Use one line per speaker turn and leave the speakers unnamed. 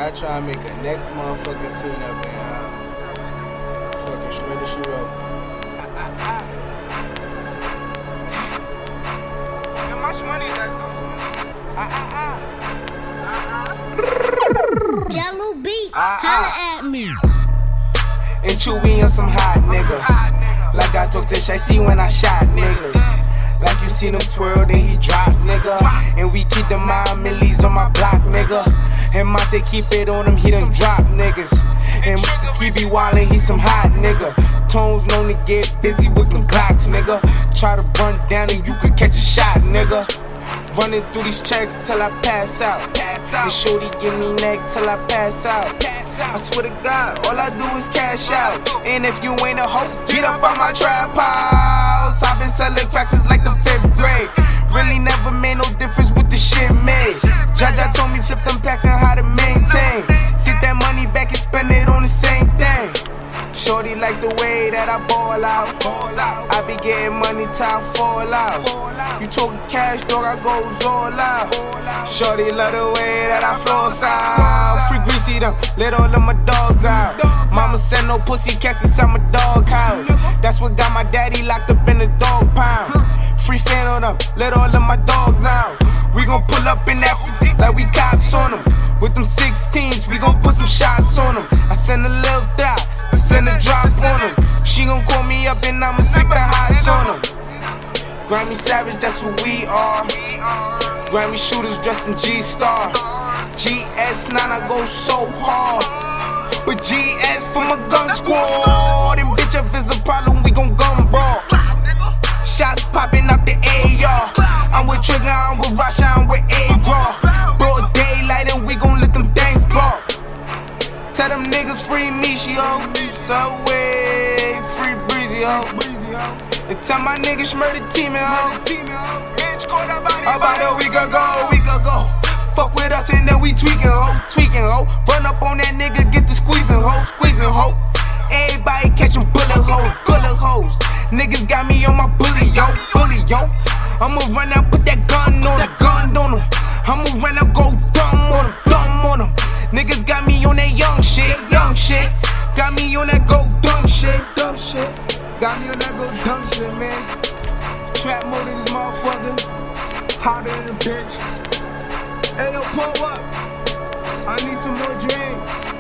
I try to make a next motherfucking scene up in fucking Shredder She Wrote. How much money is that though?
Jello Beats, holla at me.
And Chewy on some hot nigga. Like I talk to Shicey when I shot niggas. Like you seen him twirl, then he drop, nigga. And we keep the mind millies on my block, nigga. And Monte keep it on him, he done drop niggas. And he be wildin', he some hot nigga. Tones known to get busy with them Glocks, nigga. Try to run down and you could catch a shot, nigga. Running through these checks till I pass out. And shorty give me neck till I pass out. I swear to God, all I do is cash out. And if you ain't a hoe, get up on my trap house. I've been selling cracks since like the 5th grade. Really never made no difference with the shit made. Jaja told me flip them packs and how to maintain. Get that money back and spend it on the same thing. Shorty like the way that I ball out. I be getting money till I fall out. You talking cash, dog, I goes all out. Shorty love the way that I floss out. Free greasy them, let all of my dogs out. Mama said no pussy cats inside my dog house. That's what got my daddy locked up in the dog pound. Free fan on them, let all of my dogs out. We gon' pull up in that like we cops on them. With them 16s, we gon' put some shots on them. I send a little dot, I send a drop on them. She gon' call me up and I'ma stick the highs on them. Grammy Savage, that's what we are. Grammy shooters dressed in G-Star. GS9, I go so hard. But GS for my gun squad. And bitch, if it's a problem, we gon' gun brawl. Shots popping out the AR. I'm with Trigger, I'm with Rasha, I'm with A-Raw. Broad daylight and we gon' let them things ball. Tell them niggas free Mishi, yo. Subway, free Breezy, yo. And tell my niggas murder team, yo. About a week ago. Fuck with us and then we tweaking, ho. Run up on that nigga, get the squeezing, ho. Everybody catching bullet holes. Niggas got me on my bully, yo. I'ma run out, put that gun on him. I'ma run out, go dumb on him. Niggas got me on that young shit. Got me on that go dumb shit. Got me on that go dumb shit, man. Trap mode in this motherfucker. Hotter than a bitch. Hey, yo, pull up. I need some more drink.